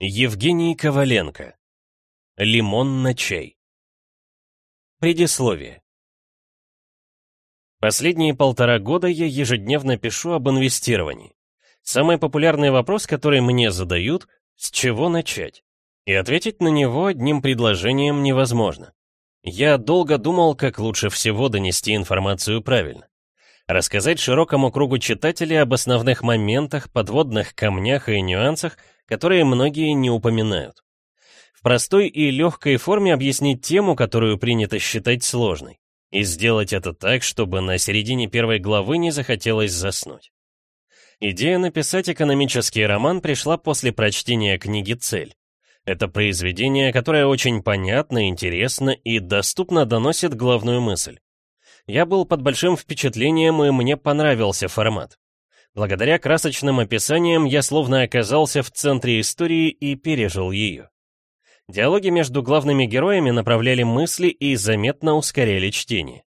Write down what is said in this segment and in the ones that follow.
Евгений Коваленко. Лимон на чай. Предисловие. Последние 1,5 года я ежедневно пишу об инвестировании. Самый популярный вопрос, который мне задают, с чего начать? И ответить на него одним предложением невозможно. Я долго думал, как лучше всего донести информацию правильно. Рассказать широкому кругу читателей об основных моментах, подводных камнях и нюансах, которые многие не упоминают. В простой и легкой форме объяснить тему, которую принято считать сложной. И сделать это так, чтобы на середине 1 главы не захотелось заснуть. Идея написать экономический роман пришла после прочтения книги «Цель». Это произведение, которое очень понятно, интересно и доступно доносит главную мысль. Я был под большим впечатлением, и мне понравился формат. Благодаря красочным описаниям я словно оказался в центре истории и пережил ее. Диалоги между главными героями направляли мысли и заметно ускоряли чтение.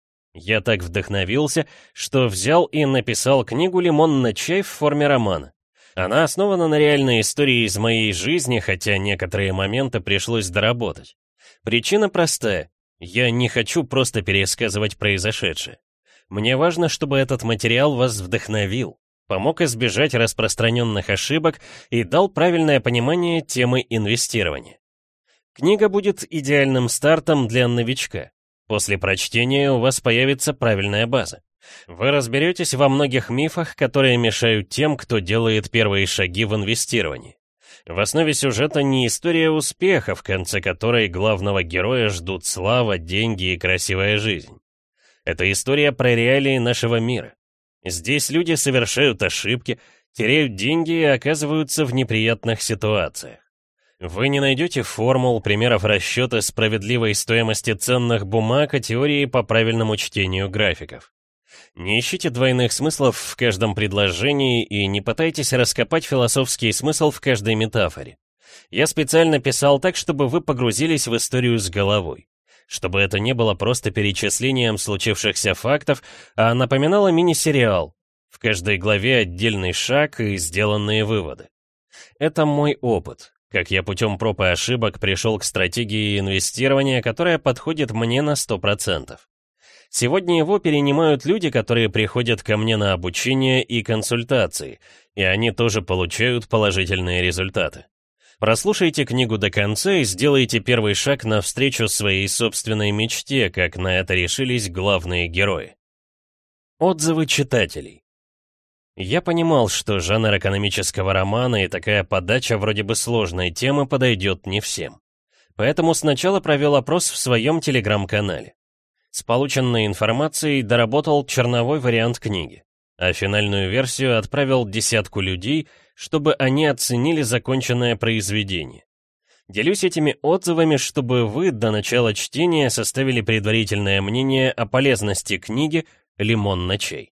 Я так вдохновился, что взял и написал книгу «Лимон на чай» в форме романа. Она основана на реальной истории из моей жизни, хотя некоторые моменты пришлось доработать. Причина простая. Я не хочу просто пересказывать произошедшее. Мне важно, чтобы этот материал вас вдохновил, помог избежать распространенных ошибок и дал правильное понимание темы инвестирования. Книга будет идеальным стартом для новичка. После прочтения у вас появится правильная база. Вы разберетесь во многих мифах, которые мешают тем, кто делает первые шаги в инвестировании. В основе сюжета не история успеха, в конце которой главного героя ждут слава, деньги и красивая жизнь. Это история про реалии нашего мира. Здесь люди совершают ошибки, теряют деньги и оказываются в неприятных ситуациях. Вы не найдете формул, примеров расчета справедливой стоимости ценных бумаг и теории по правильному чтению графиков. Не ищите двойных смыслов в каждом предложении и не пытайтесь раскопать философский смысл в каждой метафоре. Я специально писал так, чтобы вы погрузились в историю с головой. Чтобы это не было просто перечислением случившихся фактов, а напоминало мини-сериал. В каждой главе отдельный шаг и сделанные выводы. Это мой опыт, как я путем проб и ошибок пришел к стратегии инвестирования, которая подходит мне на 100%. Сегодня его перенимают люди, которые приходят ко мне на обучение и консультации, и они тоже получают положительные результаты. Прослушайте книгу до конца и сделайте первый шаг навстречу своей собственной мечте, как на это решились главные герои. Отзывы читателей. Я понимал, что жанр экономического романа и такая подача вроде бы сложной темы подойдет не всем. Поэтому сначала провел опрос в своем телеграм-канале. С полученной информацией доработал черновой вариант книги, а финальную версию отправил 10 людей, чтобы они оценили законченное произведение. Делюсь этими отзывами, чтобы вы до начала чтения составили предварительное мнение о полезности книги «Лимон на чай».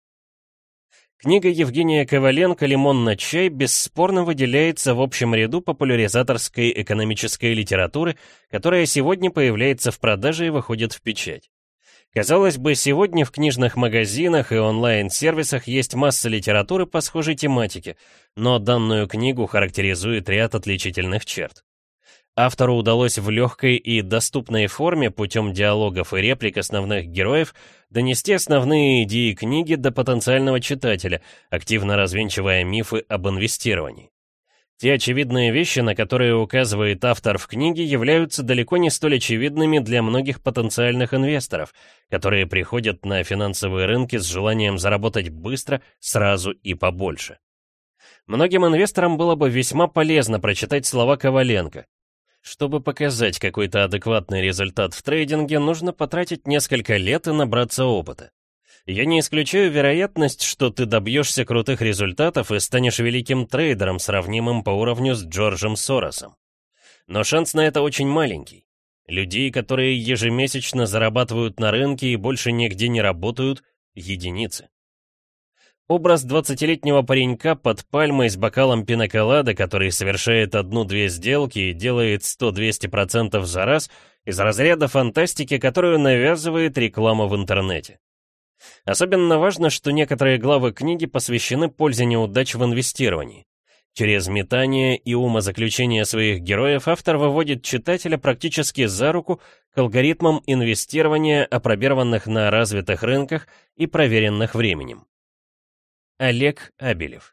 Книга Евгения Коваленко «Лимон на чай» бесспорно выделяется в общем ряду популяризаторской экономической литературы, которая сегодня появляется в продаже и выходит в печать. Казалось бы, сегодня в книжных магазинах и онлайн-сервисах есть масса литературы по схожей тематике, но данную книгу характеризует ряд отличительных черт. Автору удалось в легкой и доступной форме путем диалогов и реплик основных героев донести основные идеи книги до потенциального читателя, активно развенчивая мифы об инвестировании. Те очевидные вещи, на которые указывает автор в книге, являются далеко не столь очевидными для многих потенциальных инвесторов, которые приходят на финансовые рынки с желанием заработать быстро, сразу и побольше. Многим инвесторам было бы весьма полезно прочитать слова Коваленко. Чтобы показать какой-то адекватный результат в трейдинге, нужно потратить несколько лет и набраться опыта. Я не исключаю вероятность, что ты добьешься крутых результатов и станешь великим трейдером, сравнимым по уровню с Джорджем Соросом. Но шанс на это очень маленький. Людей, которые ежемесячно зарабатывают на рынке и больше нигде не работают, единицы. Образ 20-летнего паренька под пальмой с бокалом пиноколада, который совершает 1-2 сделки и делает 100-200% за раз, из разряда фантастики, которую навязывает реклама в интернете. Особенно важно, что некоторые главы книги посвящены пользе неудач в инвестировании. Через метание и умозаключение своих героев автор выводит читателя практически за руку к алгоритмам инвестирования, опробированных на развитых рынках и проверенных временем. Олег Абелев.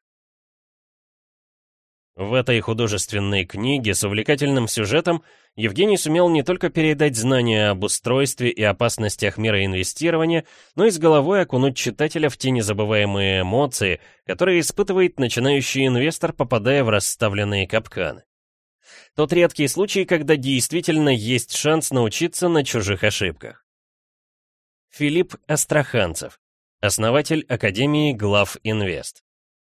В этой художественной книге с увлекательным сюжетом Евгений сумел не только передать знания об устройстве и опасностях мира инвестирования, но и с головой окунуть читателя в те незабываемые эмоции, которые испытывает начинающий инвестор, попадая в расставленные капканы. Тот редкий случай, когда действительно есть шанс научиться на чужих ошибках. Филипп Астраханцев, основатель Академии Глав Инвест.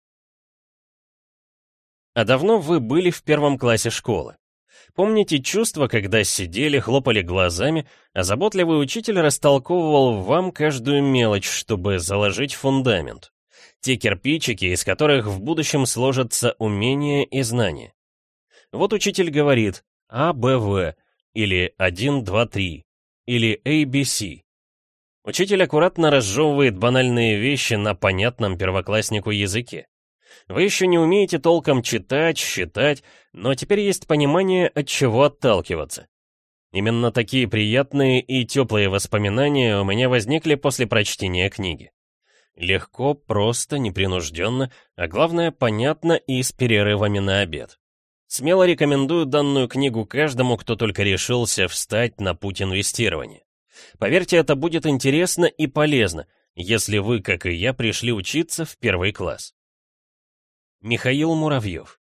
А давно вы были в первом классе школы? Помните чувство, когда сидели, хлопали глазами, а заботливый учитель растолковывал вам каждую мелочь, чтобы заложить фундамент? Те кирпичики, из которых в будущем сложатся умения и знания. Вот учитель говорит А, Б, В, или 1, 2, 3, или ABC. Учитель аккуратно разжевывает банальные вещи на понятном первокласснику языке. Вы еще не умеете толком читать, считать, но теперь есть понимание, от чего отталкиваться. Именно такие приятные и теплые воспоминания у меня возникли после прочтения книги. Легко, просто, непринужденно, а главное, понятно и с перерывами на обед. Смело рекомендую данную книгу каждому, кто только решился встать на путь инвестирования. Поверьте, это будет интересно и полезно, если вы, как и я, пришли учиться в первый класс. Михаил Муравьев.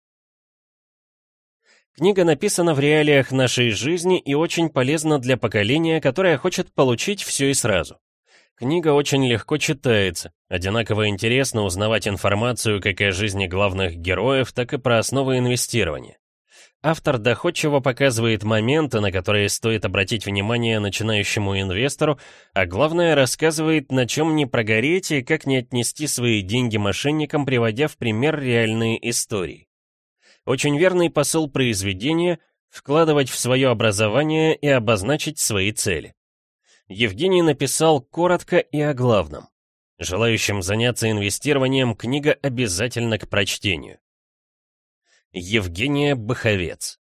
Книга написана в реалиях нашей жизни и очень полезна для поколения, которое хочет получить все и сразу. Книга очень легко читается, одинаково интересно узнавать информацию как о жизни главных героев, так и про основы инвестирования. Автор доходчиво показывает моменты, на которые стоит обратить внимание начинающему инвестору, а главное рассказывает, на чем не прогореть и как не отнести свои деньги мошенникам, приводя в пример реальные истории. Очень верный посыл произведения — вкладывать в свое образование и обозначить свои цели. Евгений написал коротко и о главном. Желающим заняться инвестированием книга обязательно к прочтению. Евгения Баховец.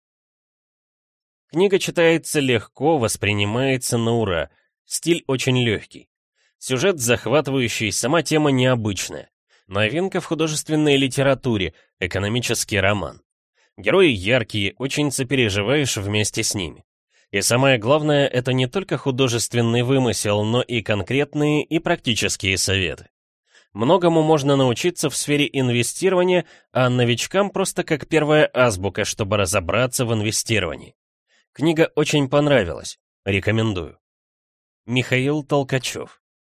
Книга читается легко, воспринимается на ура. Стиль очень легкий. Сюжет захватывающий, сама тема необычная. Новинка в художественной литературе, экономический роман. Герои яркие, очень сопереживаешь вместе с ними. И самое главное, это не только художественный вымысел, но и конкретные и практические советы. Многому можно научиться в сфере инвестирования, а новичкам просто как первая азбука, чтобы разобраться в инвестировании. Книга очень понравилась. Рекомендую. Михаил Толкачев.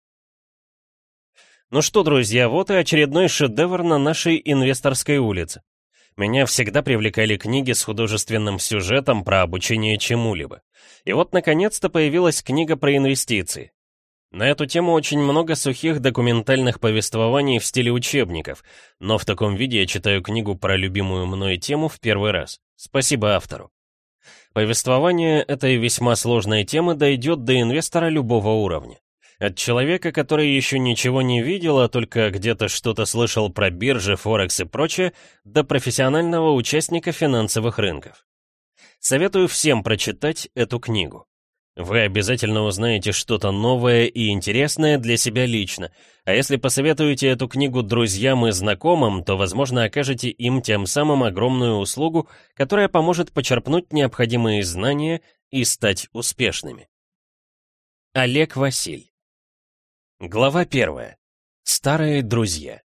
Ну что, друзья, вот и очередной шедевр на нашей инвесторской улице. Меня всегда привлекали книги с художественным сюжетом про обучение чему-либо. И вот, наконец-то, появилась книга про инвестиции. На эту тему очень много сухих документальных повествований в стиле учебников, но в таком виде я читаю книгу про любимую мной тему в первый раз. Спасибо автору. Повествование этой весьма сложной темы дойдет до инвестора любого уровня. От человека, который еще ничего не видел, а только где-то что-то слышал про биржи, Форекс и прочее, до профессионального участника финансовых рынков. Советую всем прочитать эту книгу. Вы обязательно узнаете что-то новое и интересное для себя лично, а если посоветуете эту книгу друзьям и знакомым, то, возможно, окажете им тем самым огромную услугу, которая поможет почерпнуть необходимые знания и стать успешными. Олег Василь. Глава 1. Старые друзья.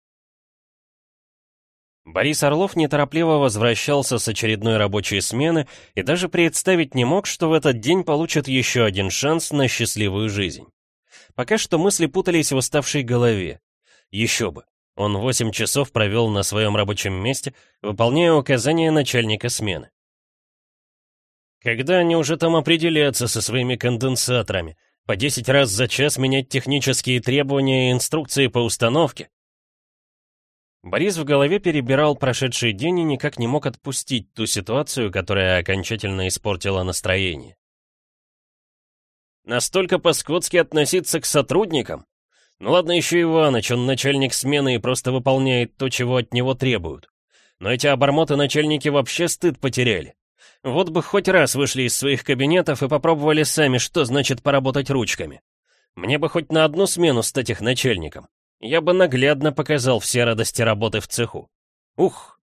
Борис Орлов неторопливо возвращался с очередной рабочей смены и даже представить не мог, что в этот день получит еще один шанс на счастливую жизнь. Пока что мысли путались в уставшей голове. Еще бы, он 8 часов провел на своем рабочем месте, выполняя указания начальника смены. Когда они уже там определятся со своими конденсаторами? По 10 раз за час менять технические требования и инструкции по установке? Борис в голове перебирал прошедший день и никак не мог отпустить ту ситуацию, которая окончательно испортила настроение. Настолько по-скотски относиться к сотрудникам? Ну ладно еще Иваныч, он начальник смены и просто выполняет то, чего от него требуют. Но эти обормоты-начальники вообще стыд потеряли. Вот бы хоть раз вышли из своих кабинетов и попробовали сами, что значит поработать ручками. Мне бы хоть на одну смену стать их начальником. Я бы наглядно показал все радости работы в цеху. Ух!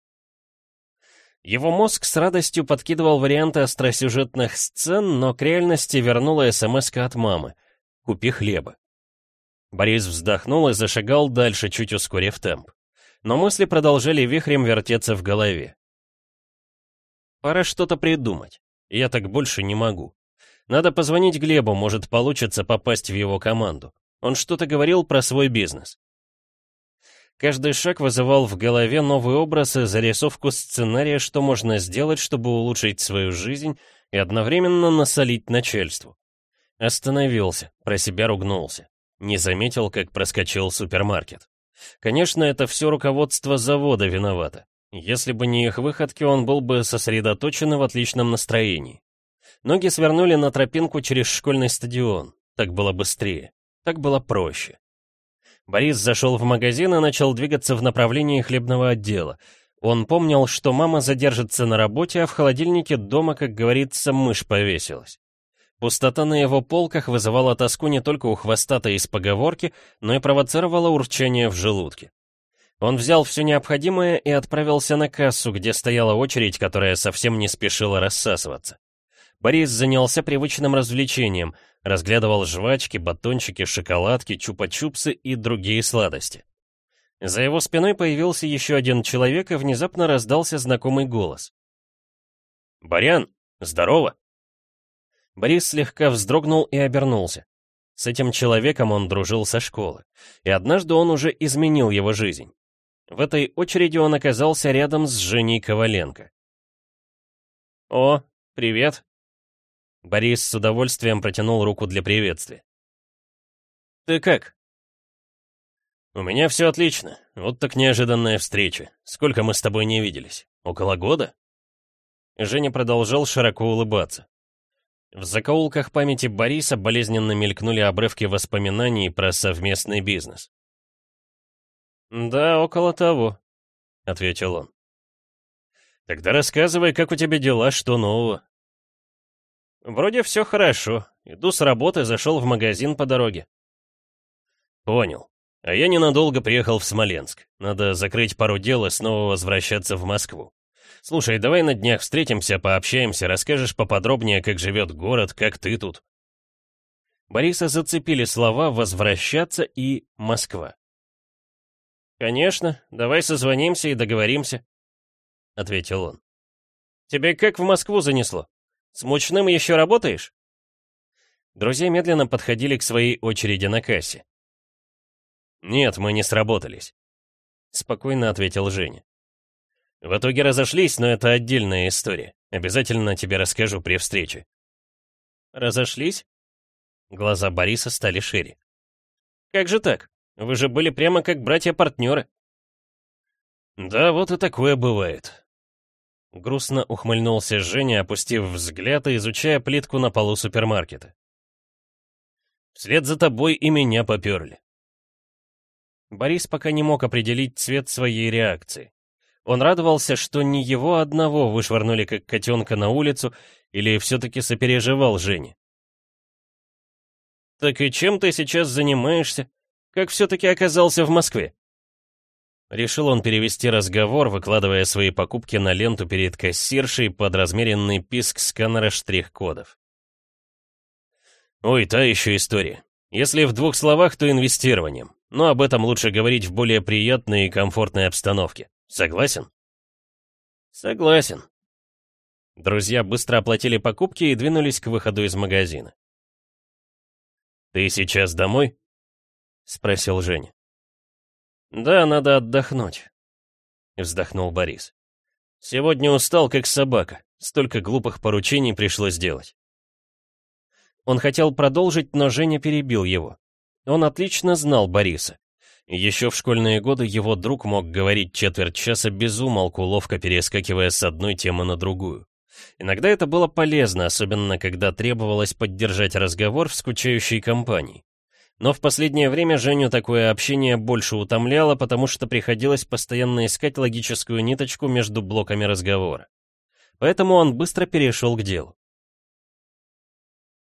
Его мозг с радостью подкидывал варианты остросюжетных сцен, но к реальности вернула смс-ка от мамы. «Купи хлеба». Борис вздохнул и зашагал дальше, чуть ускорив темп. Но мысли продолжали вихрем вертеться в голове. Пора что-то придумать. Я так больше не могу. Надо позвонить Глебу, может, получится попасть в его команду. Он что-то говорил про свой бизнес. Каждый шаг вызывал в голове новый образ и зарисовку сценария, что можно сделать, чтобы улучшить свою жизнь и одновременно насолить начальству. Остановился, про себя ругнулся. Не заметил, как проскочил супермаркет. Конечно, это все руководство завода виновато. Если бы не их выходки, он был бы сосредоточен и в отличном настроении. Ноги свернули на тропинку через школьный стадион. Так было быстрее. Так было проще. Борис зашел в магазин и начал двигаться в направлении хлебного отдела. Он помнил, что мама задержится на работе, а в холодильнике дома, как говорится, мышь повесилась. Пустота на его полках вызывала тоску не только у хвостатой из поговорки, но и провоцировала урчание в желудке. Он взял все необходимое и отправился на кассу, где стояла очередь, которая совсем не спешила рассасываться. Борис занялся привычным развлечением, разглядывал жвачки, батончики, шоколадки, чупа-чупсы и другие сладости. За его спиной появился еще один человек, и внезапно раздался знакомый голос. «Борян, здорово!» Борис слегка вздрогнул и обернулся. С этим человеком он дружил со школы, и однажды он уже изменил его жизнь. В этой очереди он оказался рядом с Женей Коваленко. «О, привет!» Борис с удовольствием протянул руку для приветствия. «Ты как?» «У меня все отлично. Вот так неожиданная встреча. Сколько мы с тобой не виделись? Около года?» Женя продолжал широко улыбаться. В закоулках памяти Бориса болезненно мелькнули обрывки воспоминаний про совместный бизнес. «Да, около того», — ответил он. «Тогда рассказывай, как у тебя дела, что нового?» «Вроде все хорошо. Иду с работы, зашел в магазин по дороге». «Понял. А я ненадолго приехал в Смоленск. Надо закрыть пару дел и снова возвращаться в Москву. Слушай, давай на днях встретимся, пообщаемся, расскажешь поподробнее, как живет город, как ты тут». Бориса зацепили слова «возвращаться» и «Москва». «Конечно, давай созвонимся и договоримся», — ответил он. «Тебе как в Москву занесло? С мучным еще работаешь?» Друзья медленно подходили к своей очереди на кассе. «Нет, мы не сработались», — спокойно ответил Женя. «В итоге разошлись, но это отдельная история. Обязательно тебе расскажу при встрече». «Разошлись?» Глаза Бориса стали шире. «Как же так? Вы же были прямо как братья-партнеры». «Да, вот и такое бывает». Грустно ухмыльнулся Женя, опустив взгляд и изучая плитку на полу супермаркета. «Вслед за тобой и меня поперли». Борис пока не мог определить цвет своей реакции. Он радовался, что не его одного вышвырнули как котенка на улицу, или все-таки сопереживал Жене. «Так и чем ты сейчас занимаешься? Как все-таки оказался в Москве?» Решил он перевести разговор, выкладывая свои покупки на ленту перед кассиршей под размеренный писк сканера штрих-кодов. «Ой, та еще история. Если в 2 словах, то инвестированием. Но об этом лучше говорить в более приятной и комфортной обстановке. Согласен?» «Согласен». Друзья быстро оплатили покупки и двинулись к выходу из магазина. «Ты сейчас домой?» — спросил Женя. «Да, надо отдохнуть», — вздохнул Борис. «Сегодня устал, как собака. Столько глупых поручений пришлось делать». Он хотел продолжить, но Женя перебил его. Он отлично знал Бориса. Еще в школьные годы его друг мог говорить четверть часа без умолку, ловко перескакивая с одной темы на другую. Иногда это было полезно, особенно когда требовалось поддержать разговор в скучающей компании. Но в последнее время Женю такое общение больше утомляло, потому что приходилось постоянно искать логическую ниточку между блоками разговора. Поэтому он быстро перешел к делу.